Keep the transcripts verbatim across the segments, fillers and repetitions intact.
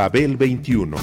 Babel veintiuno.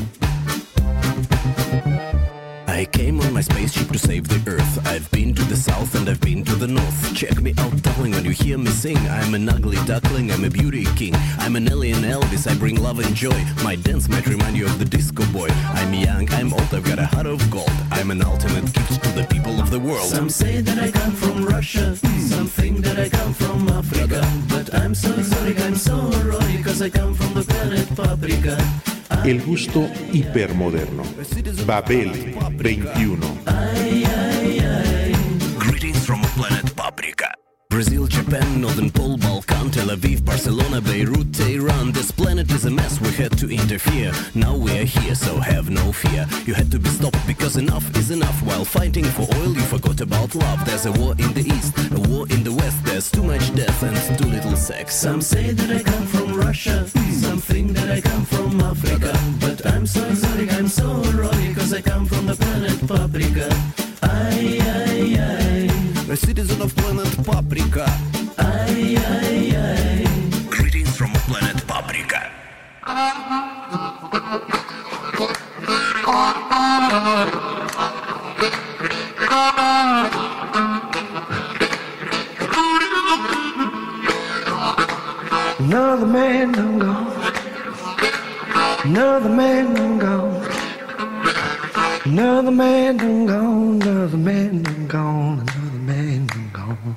I came on my spaceship to save the Earth. I've been to the south and I've been to the north. Check me out, darling, when you hear me sing. I'm an ugly duckling, I'm a beauty king. I'm an alien Elvis, I bring love and joy. My dance might remind you of the disco boy. I'm young, I'm old, I've got a heart of gold. I'm an ultimate gift to the people of the world. Some say that I come from Russia, some think that I come from Africa. But I'm so exotic, I'm so erotic, cause I come from the planet Paprika. El gusto hipermoderno. Babel veintiuno. Ay, ay, ay. Greetings from planet Paprika. Brazil, Japan, Northern Pole, Balkan, Tel Aviv, Barcelona, Beirut, Tehran. This planet is a mess, we had to interfere. Now we are here, so have no fear. You had to be stopped because enough is enough. While fighting for oil, you forgot about love. There's a war in the east, a war in the west. There's too much death and too little sex. Some say that I come from Russia, some think that I come from Africa. But I'm so exotic, I'm so erotic, cause I come from the planet Paprika. Ay, ay, ay. A citizen of planet Paprika. Ay, ay, ay. Greetings from planet Paprika. Another man done gone. Another man done gone. Another man done gone. Another man done gone. Another man done gone.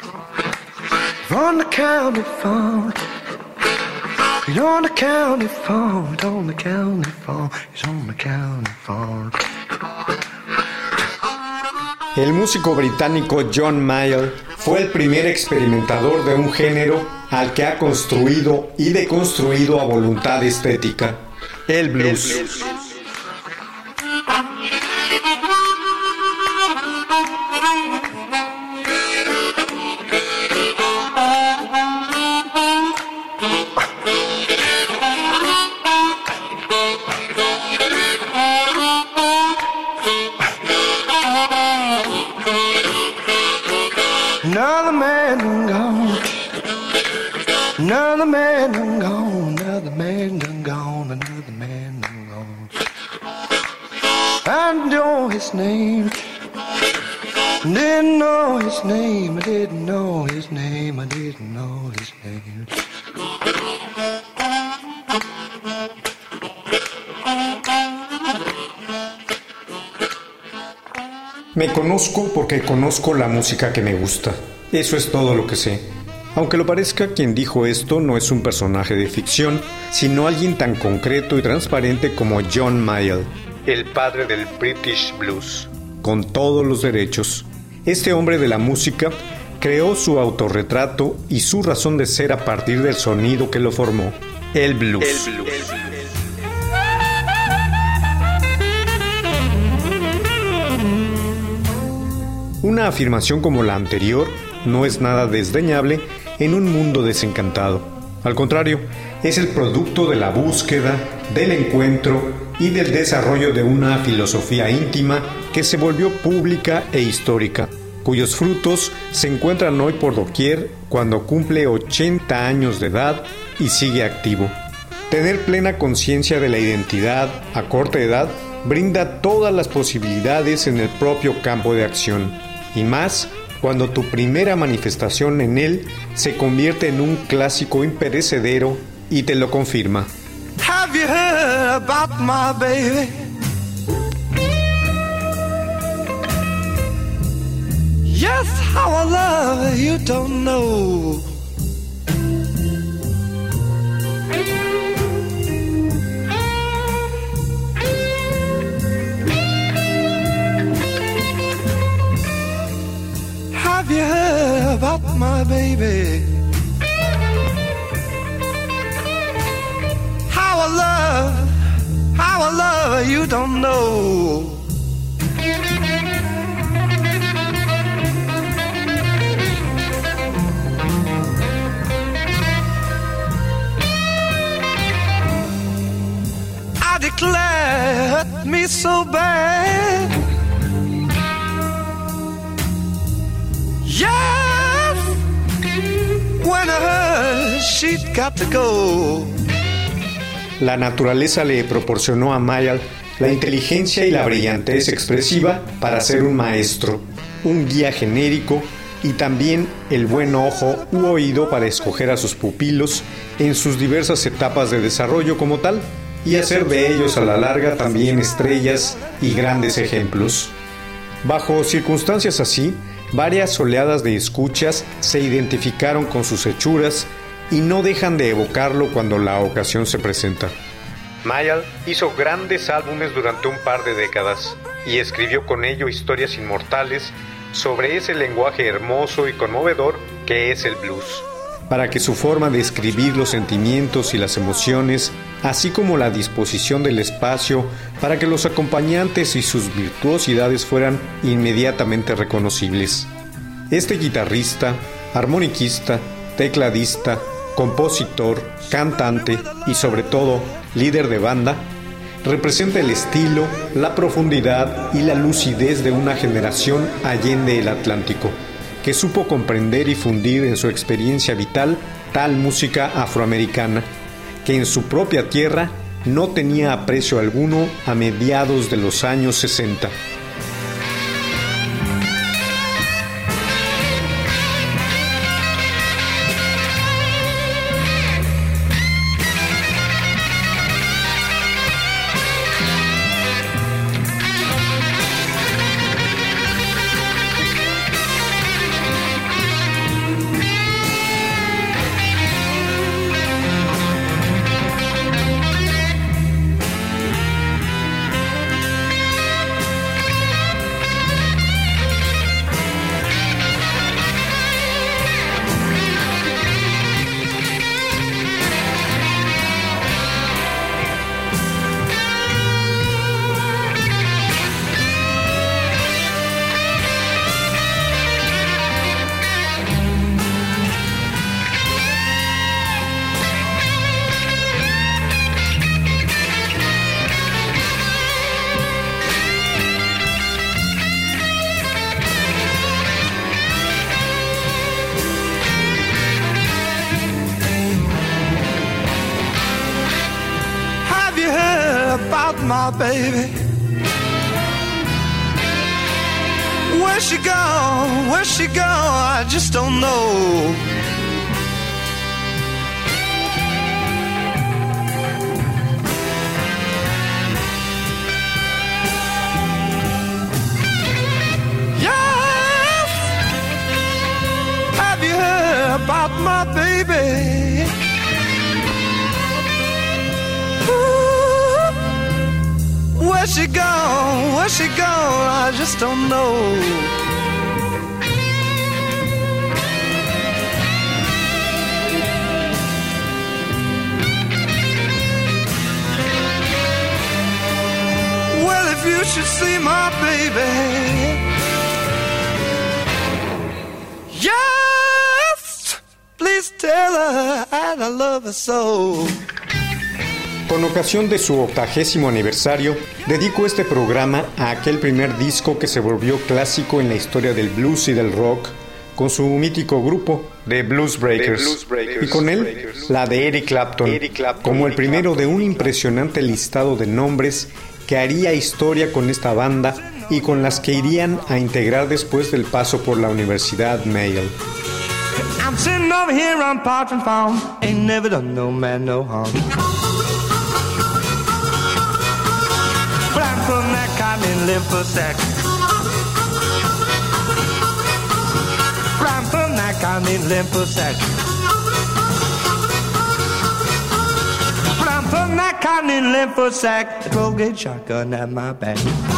On the county farm. He's on the county farm. He's on the county farm. He's on the county farm. El músico británico John Mayall fue el primer experimentador de un género al que ha construido y deconstruido a voluntad estética, el blues. El blues. Another man done gone. Another man done gone. Another man done gone. Another man done gone. I know his name. Didn't know his name. I didn't know his name. I didn't know his name. Me conozco porque conozco la música que me gusta. Eso es todo lo que sé. Aunque lo parezca, quien dijo esto no es un personaje de ficción, sino alguien tan concreto y transparente como John Mayall, el padre del British Blues, con todos los derechos. Este hombre de la música creó su autorretrato y su razón de ser a partir del sonido que lo formó, el blues. El blues. El blues. Una afirmación como la anterior no es nada desdeñable en un mundo desencantado. Al contrario, es el producto de la búsqueda, del encuentro y del desarrollo de una filosofía íntima que se volvió pública e histórica, cuyos frutos se encuentran hoy por doquier cuando cumple ochenta años de edad y sigue activo. Tener plena conciencia de la identidad a corta edad brinda todas las posibilidades en el propio campo de acción, y más cuando tu primera manifestación en él se convierte en un clásico imperecedero y te lo confirma. Have you heard about my baby? Yes, how I love her, you don't know. Have you heard about my baby? How I love, how I love her, you don't know. I declare, it hurt me so bad. Yes, when I heard she'd got to go. la naturaleza le proporcionó a Mayall la inteligencia y la brillantez expresiva para ser un maestro, un guía genérico y también el buen ojo u oído para escoger a sus pupilos en sus diversas etapas de desarrollo como tal y hacer de ellos a la larga también estrellas y grandes ejemplos. Bajo circunstancias así, varias oleadas de escuchas se identificaron con sus hechuras y no dejan de evocarlo cuando la ocasión se presenta. Mayall hizo grandes álbumes durante un par de décadas y escribió con ello historias inmortales sobre ese lenguaje hermoso y conmovedor que es el blues, para que su forma de escribir los sentimientos y las emociones, así como la disposición del espacio para que los acompañantes y sus virtuosidades fueran inmediatamente reconocibles. Este guitarrista, armoniquista, tecladista, compositor, cantante y sobre todo líder de banda, representa el estilo, la profundidad y la lucidez de una generación allende el Atlántico, que supo comprender y fundir en su experiencia vital tal música afroamericana, que en su propia tierra no tenía aprecio alguno a mediados de los años sesenta. My baby, where's she gone, where's she gone, I just don't know. Yes, have you heard about my baby? Where's she gone? Where's she gone? I just don't know. Well, if you should see my baby, yes, please tell her I love her so. Con ocasión de su octagésimo aniversario, dedico este programa a aquel primer disco que se volvió clásico en la historia del blues y del rock, con su mítico grupo, The Blues Breakers, The Blues Breakers y con él, Breakers. la de Eric Clapton, Eric Clapton como el primero de un impresionante listado de nombres que haría historia con esta banda y con las que irían a integrar después del paso por la Universidad Mayall. I'm sitting over here on Partridge Farm, ain't never done no man no harm. From that cotton and lymphosac. Right from that cotton and lymphosac. Right from that cotton and lymphosac. twelve gauge shotgun at my back.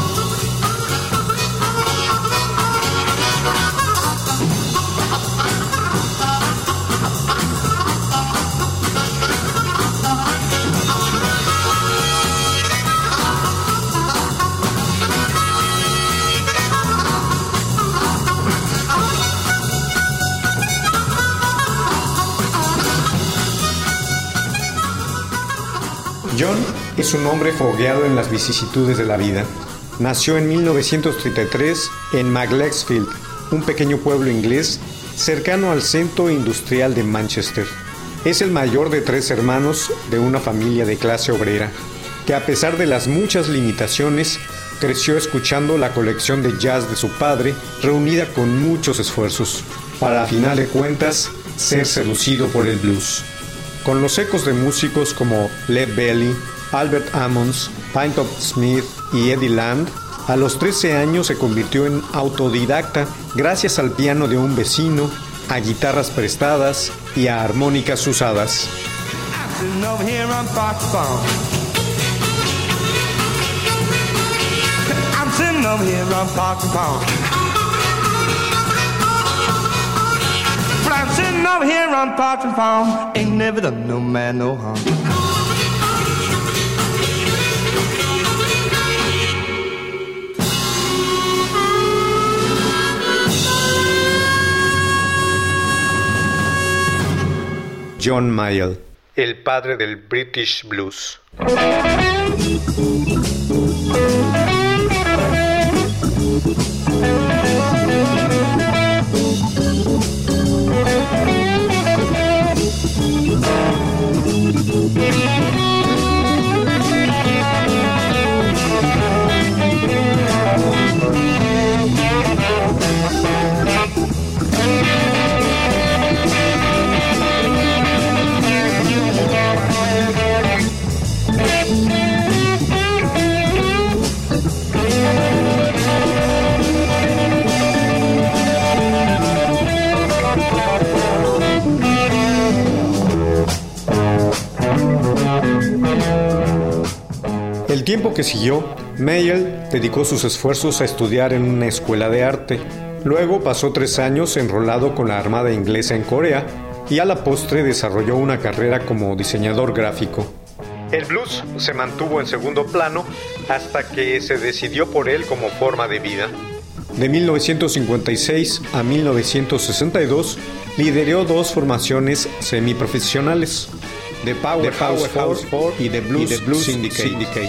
John es un hombre fogueado en las vicisitudes de la vida. Nació en mil novecientos treinta y tres en Maglesfield, un pequeño pueblo inglés cercano al centro industrial de Manchester. Es el mayor de tres hermanos de una familia de clase obrera, que a pesar de las muchas limitaciones, creció escuchando la colección de jazz de su padre, reunida con muchos esfuerzos, para a final de cuentas ser seducido por el blues. Con los ecos de músicos como Led Belly, Albert Ammons, Pinetop Smith y Eddie Land, a los trece años se convirtió en autodidacta gracias al piano de un vecino, a guitarras prestadas y a armónicas usadas. John Mayall, el padre del British Blues. El tiempo que siguió, Mayall dedicó sus esfuerzos a estudiar en una escuela de arte. Luego pasó tres años enrolado con la Armada Inglesa en Corea y a la postre desarrolló una carrera como diseñador gráfico. El blues se mantuvo en segundo plano hasta que se decidió por él como forma de vida. De mil novecientos cincuenta y seis a mil novecientos sesenta y dos lideró dos formaciones semiprofesionales, The Powerhouse Four y The Blues, y The Blues Syndicate. Syndicate.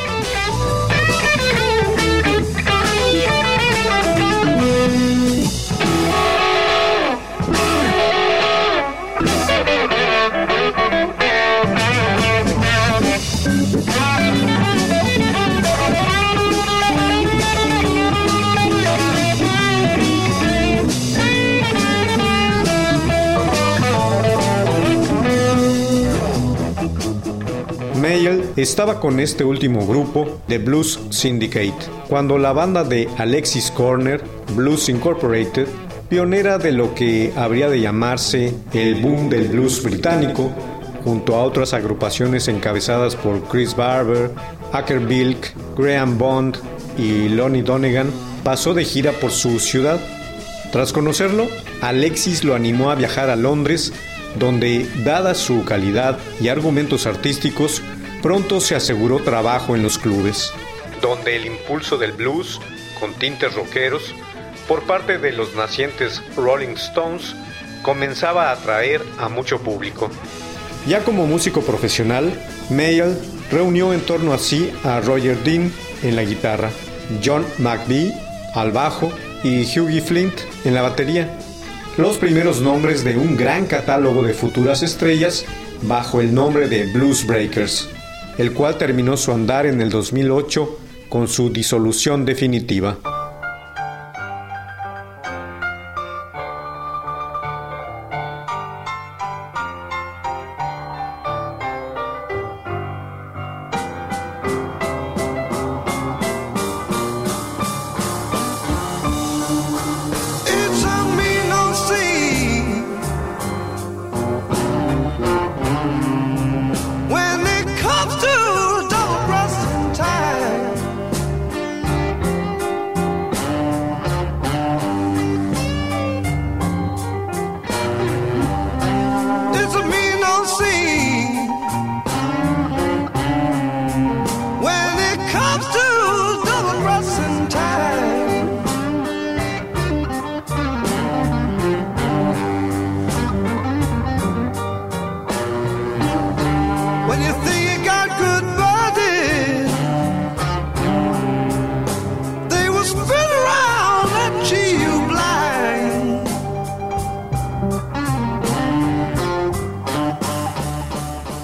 Mayall estaba con este último grupo, The Blues Syndicate, cuando la banda de Alexis Corner, Blues Incorporated, pionera de lo que habría de llamarse el boom del blues británico, junto a otras agrupaciones encabezadas por Chris Barber, Acker Bilk, Graham Bond y Lonnie Donegan, pasó de gira por su ciudad. Tras conocerlo, Alexis lo animó a viajar a Londres, donde, dada su calidad y argumentos artísticos, pronto se aseguró trabajo en los clubes, donde el impulso del blues, con tintes rockeros, por parte de los nacientes Rolling Stones, comenzaba a atraer a mucho público. Ya como músico profesional, Mayall reunió en torno a sí a Roger Dean en la guitarra, John McVie al bajo y Hughie Flint en la batería. Los primeros nombres de un gran catálogo de futuras estrellas bajo el nombre de Blues Breakers, el cual terminó su andar en el dos mil ocho con su disolución definitiva.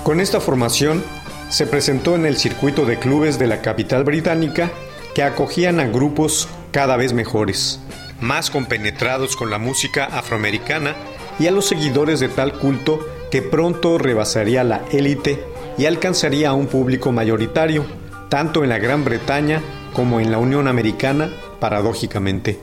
Con esta formación se presentó en el circuito de clubes de la capital británica que acogían a grupos cada vez mejores, más compenetrados con la música afroamericana y a los seguidores de tal culto que pronto rebasaría la élite y alcanzaría a un público mayoritario, tanto en la Gran Bretaña como en la Unión Americana, paradójicamente.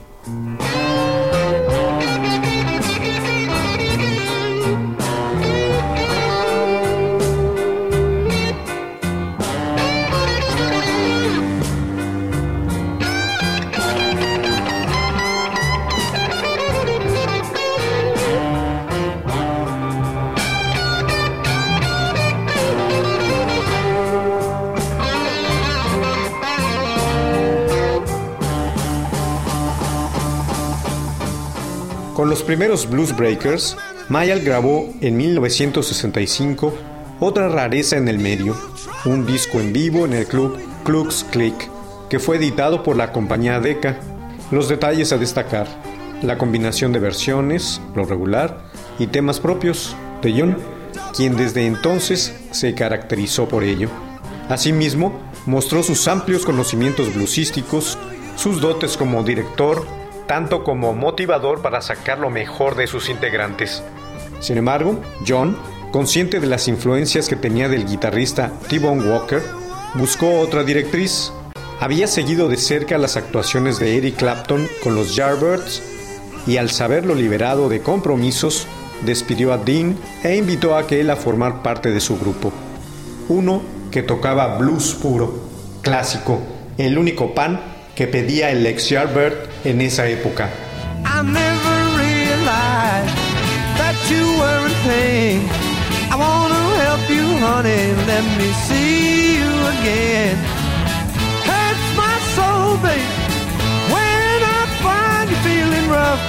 Con los primeros Blues Breakers, Mayall grabó en mil novecientos sesenta y cinco otra rareza en el medio, un disco en vivo en el club Klux Click, que fue editado por la compañía Decca. Los detalles a destacar: la combinación de versiones, lo regular, y temas propios de John, quien desde entonces se caracterizó por ello. Asimismo, mostró sus amplios conocimientos bluesísticos, sus dotes como director, tanto como motivador para sacar lo mejor de sus integrantes. Sin embargo, John, consciente de las influencias que tenía del guitarrista T-Bone Walker, buscó otra directriz. Había seguido de cerca las actuaciones de Eric Clapton con los Yardbirds y, al saberlo liberado de compromisos, despidió a Dean e invitó a aquel a formar parte de su grupo. Uno que tocaba blues puro, clásico, el único pan que pedía el ex Yardbird en esa época. I never realized that you were in pain. I wanna help you, honey, let me see you again. Hurts my soul, babe, when I find you feeling rough.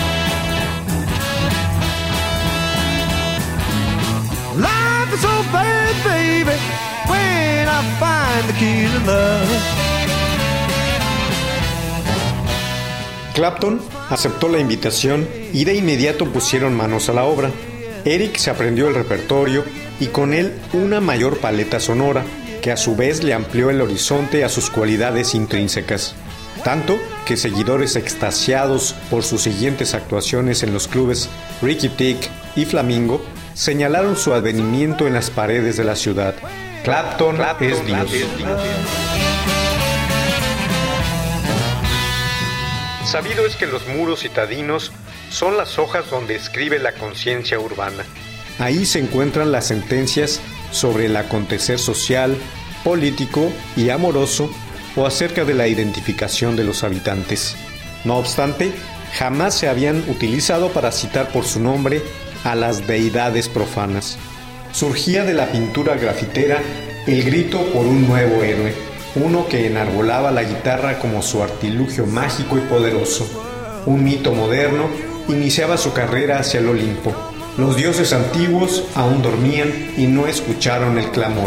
Life is so bad, baby, when I find the key to love. Clapton aceptó la invitación y de inmediato pusieron manos a la obra. Eric se aprendió el repertorio y con él una mayor paleta sonora, que a su vez le amplió el horizonte a sus cualidades intrínsecas. Tanto que seguidores extasiados por sus siguientes actuaciones en los clubes Ricky Tick y Flamingo señalaron su advenimiento en las paredes de la ciudad. Clapton, Clapton es Dios. Es Dios. Sabido es que los muros citadinos son las hojas donde escribe la conciencia urbana. Ahí se encuentran las sentencias sobre el acontecer social, político y amoroso, o acerca de la identificación de los habitantes. No obstante, jamás se habían utilizado para citar por su nombre a las deidades profanas. Surgía de la pintura grafitera el grito por un nuevo héroe, uno que enarbolaba la guitarra como su artilugio mágico y poderoso. Un mito moderno iniciaba su carrera hacia el Olimpo. Los dioses antiguos aún dormían y no escucharon el clamor.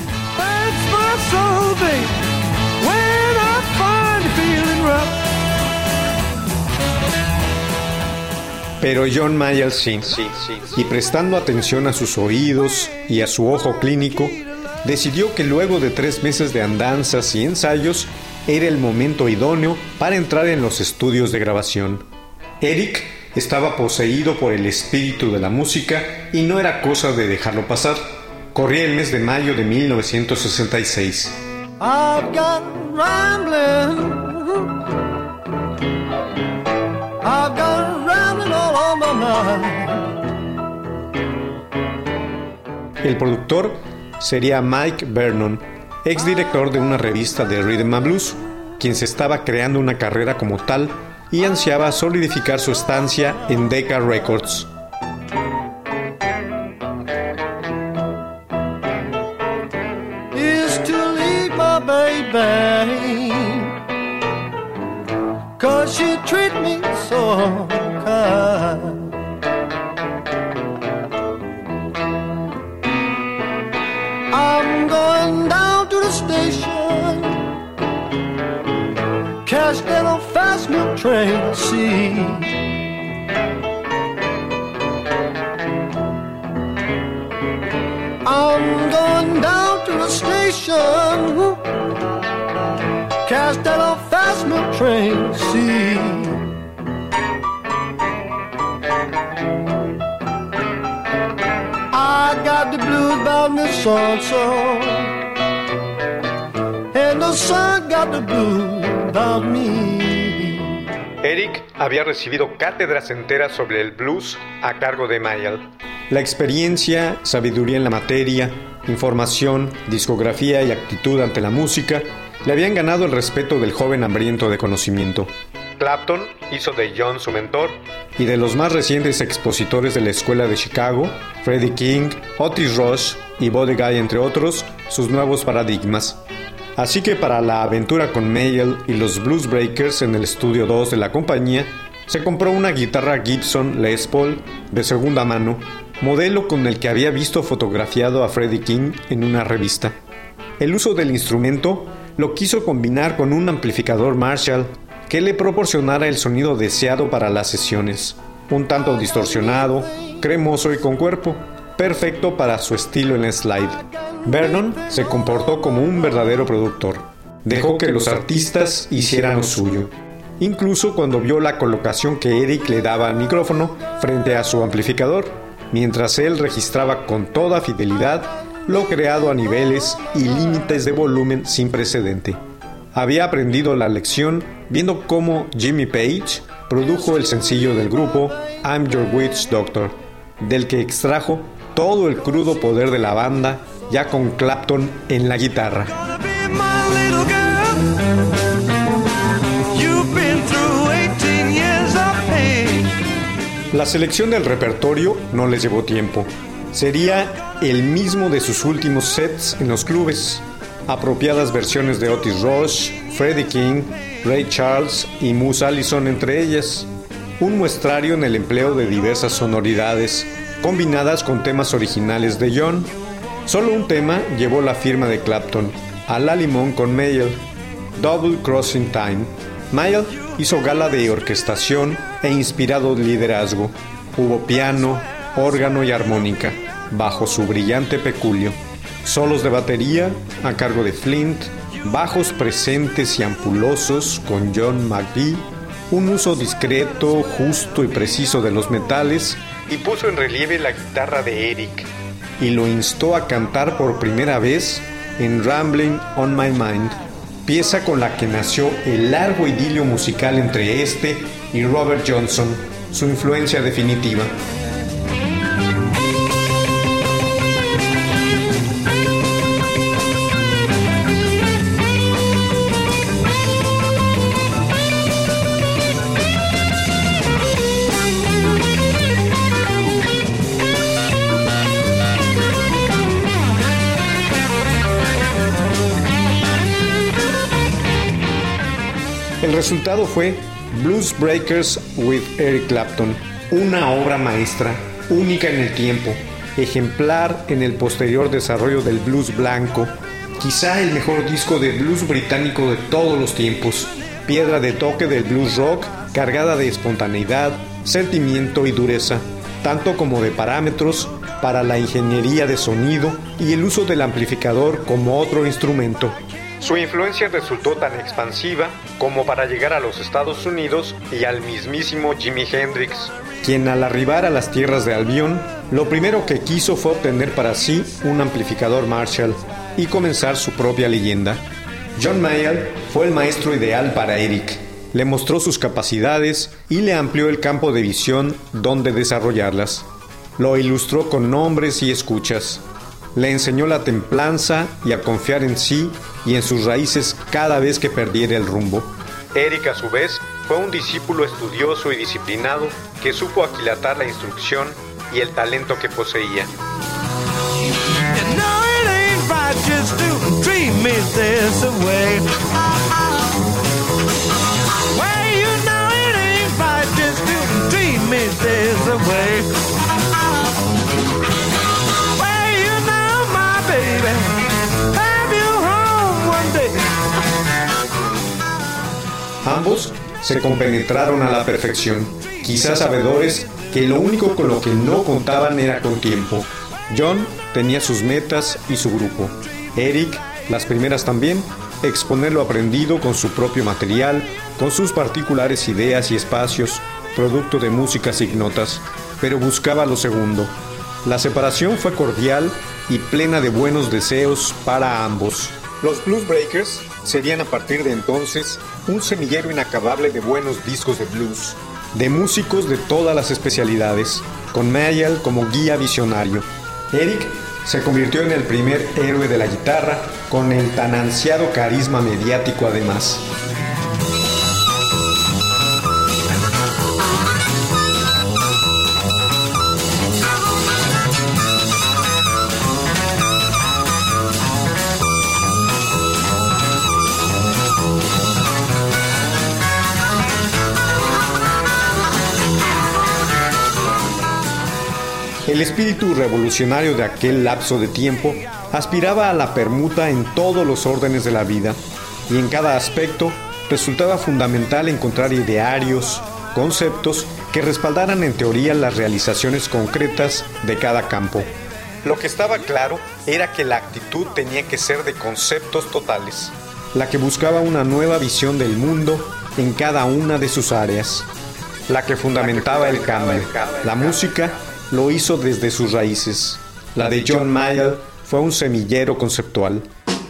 Pero John Mayall sí, y prestando atención a sus oídos y a su ojo clínico, decidió que luego de tres meses de andanzas y ensayos, era el momento idóneo para entrar en los estudios de grabación. Eric estaba poseído por el espíritu de la música y no era cosa de dejarlo pasar. Corría el mes de mayo de mil novecientos sesenta y seis. I've got rambling, I've got rambling all on my mind. El productor sería Mike Vernon, exdirector de una revista de Rhythm and Blues, quien se estaba creando una carrera como tal y ansiaba solidificar su estancia en Decca Records. Is to leave my baby, 'cause she treat me so kind. I'm going down to the station, catch that old fast milk train, see. I'm Tracy. I got the blues about me so-and-so, and the sun got the blues about me. Eric había recibido cátedras enteras sobre el blues a cargo de Mayall. La experiencia, sabiduría en la materia, información, discografía y actitud ante la música le habían ganado el respeto del joven hambriento de conocimiento. Clapton hizo de John su mentor, y de los más recientes expositores de la escuela de Chicago, Freddie King, Otis Rush y Buddy Guy, entre otros, sus nuevos paradigmas. Así que para la aventura con Mayall y los Blues Breakers en el estudio dos de la compañía, se compró una guitarra Gibson Les Paul de segunda mano, modelo con el que había visto fotografiado a Freddie King en una revista. El uso del instrumento lo quiso combinar con un amplificador Marshall que le proporcionara el sonido deseado para las sesiones, un tanto distorsionado, cremoso y con cuerpo, perfecto para su estilo en el slide. Vernon se comportó como un verdadero productor. Dejó que los artistas hicieran lo suyo, incluso cuando vio la colocación que Eric le daba al micrófono frente a su amplificador, mientras él registraba con toda fidelidad lo creado a niveles y límites de volumen sin precedente. Había aprendido la lección viendo cómo Jimmy Page produjo el sencillo del grupo I'm Your Witch Doctor, del que extrajo todo el crudo poder de la banda, ya con Clapton en la guitarra. La selección del repertorio no les llevó tiempo. Sería el mismo de sus últimos sets en los clubes. Apropiadas versiones de Otis Rush, Freddie King, Ray Charles y Moose Allison entre ellas. Un muestrario en el empleo de diversas sonoridades, combinadas con temas originales de John. Solo un tema llevó la firma de Clapton, a la limón con Mayall, Double Crossing Time. Mayall hizo gala de orquestación e inspirado liderazgo. Hubo piano, órgano y armónica, bajo su brillante peculio. Solos de batería a cargo de Flint, bajos presentes y ampulosos con John McVie, un uso discreto, justo y preciso de los metales, y puso en relieve la guitarra de Eric, y lo instó a cantar por primera vez en Rambling on My Mind, pieza con la que nació el largo idilio musical entre este y Robert Johnson, su influencia definitiva. El resultado fue Blues Breakers with Eric Clapton, una obra maestra, única en el tiempo, ejemplar en el posterior desarrollo del blues blanco, quizá el mejor disco de blues británico de todos los tiempos, piedra de toque del blues rock cargada de espontaneidad, sentimiento y dureza, tanto como de parámetros para la ingeniería de sonido y el uso del amplificador como otro instrumento. Su influencia resultó tan expansiva como para llegar a los Estados Unidos y al mismísimo Jimi Hendrix, quien al arribar a las tierras de Albion, lo primero que quiso fue obtener para sí un amplificador Marshall y comenzar su propia leyenda. John Mayall fue el maestro ideal para Eric. Le mostró sus capacidades y le amplió el campo de visión donde desarrollarlas. Lo ilustró con nombres y escuchas. Le enseñó la templanza y a confiar en sí y en sus raíces cada vez que perdiera el rumbo. Eric, a su vez, fue un discípulo estudioso y disciplinado que supo aquilatar la instrucción y el talento que poseía. Ambos se compenetraron a la perfección, quizás sabedores que lo único con lo que no contaban era con tiempo. John tenía sus metas y su grupo. Eric, las primeras también, exponer lo aprendido con su propio material, con sus particulares ideas y espacios, producto de músicas ignotas, pero buscaba lo segundo. La separación fue cordial y plena de buenos deseos para ambos. Los Blues Breakers serían a partir de entonces un semillero inacabable de buenos discos de blues, de músicos de todas las especialidades, con Mayall como guía visionario. Eric se convirtió en el primer héroe de la guitarra, con el tan ansiado carisma mediático además. El espíritu revolucionario de aquel lapso de tiempo aspiraba a la permuta en todos los órdenes de la vida, y en cada aspecto resultaba fundamental encontrar idearios, conceptos que respaldaran en teoría las realizaciones concretas de cada campo. Lo que estaba claro era que la actitud tenía que ser de conceptos totales, la que buscaba una nueva visión del mundo en cada una de sus áreas, la que fundamentaba el cambio. La música lo hizo desde sus raíces. La de John Mayall fue un semillero conceptual.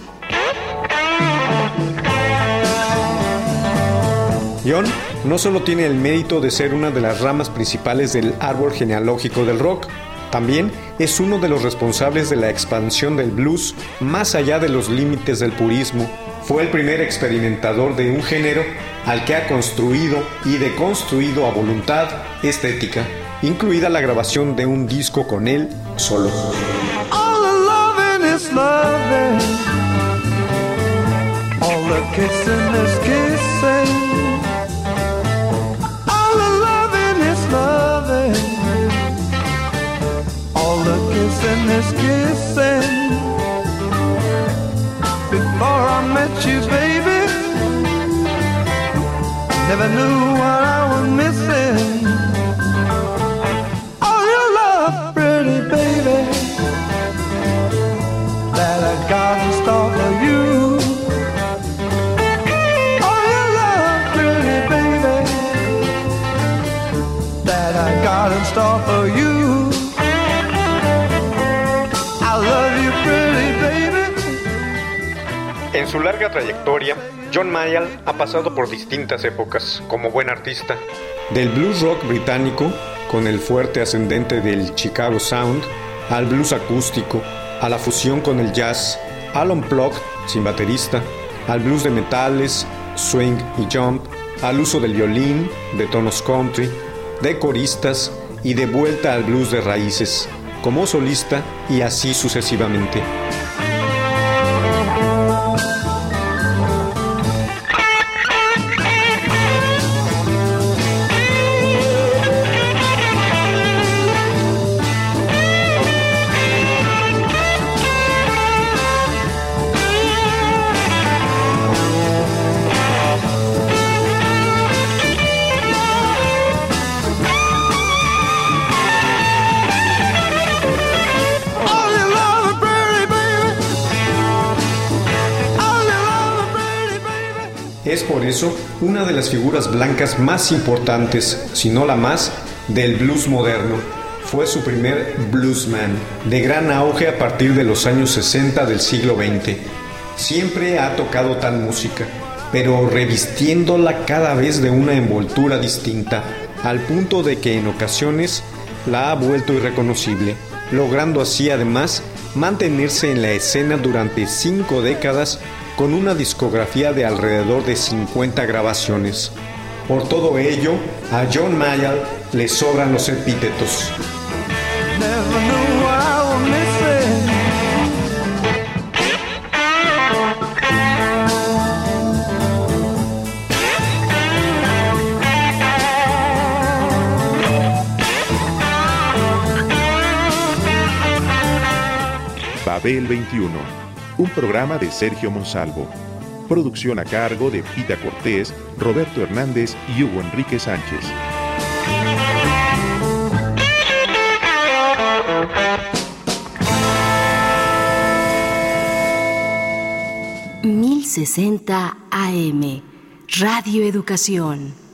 John no solo tiene el mérito de ser una de las ramas principales del árbol genealógico del rock, también es uno de los responsables de la expansión del blues más allá de los límites del purismo. Fue el primer experimentador de un género al que ha construido y deconstruido a voluntad estética, incluida la grabación de un disco con él solo. All the loving is loving, all the kissing is kissing, all the loving is loving, all the kissing is kissing. Before I met you, baby, never knew what I was missing. God in store for you. Oh, your love, pretty baby, that I got in store for you. I love you, pretty baby. En su larga trayectoria, John Mayall ha pasado por distintas épocas como buen artista. Del blues rock británico, con el fuerte ascendente del Chicago Sound, al blues acústico, a la fusión con el jazz, al unplugged, sin baterista, al blues de metales, swing y jump, al uso del violín, de tonos country, de coristas y de vuelta al blues de raíces, como solista y así sucesivamente. Es por eso una de las figuras blancas más importantes, si no la más, del blues moderno. Fue su primer bluesman, de gran auge a partir de los años sesenta del siglo veinte. Siempre ha tocado tal música, pero revistiéndola cada vez de una envoltura distinta, al punto de que en ocasiones la ha vuelto irreconocible, logrando así además mantenerse en la escena durante cinco décadas con una discografía de alrededor de cincuenta grabaciones. Por todo ello, a John Mayall le sobran los epítetos. Never knew what I was missing. Babel veintiuno, un programa de Sergio Monsalvo. Producción a cargo de Pita Cortés, Roberto Hernández y Hugo Enrique Sánchez. mil sesenta A M, Radio Educación.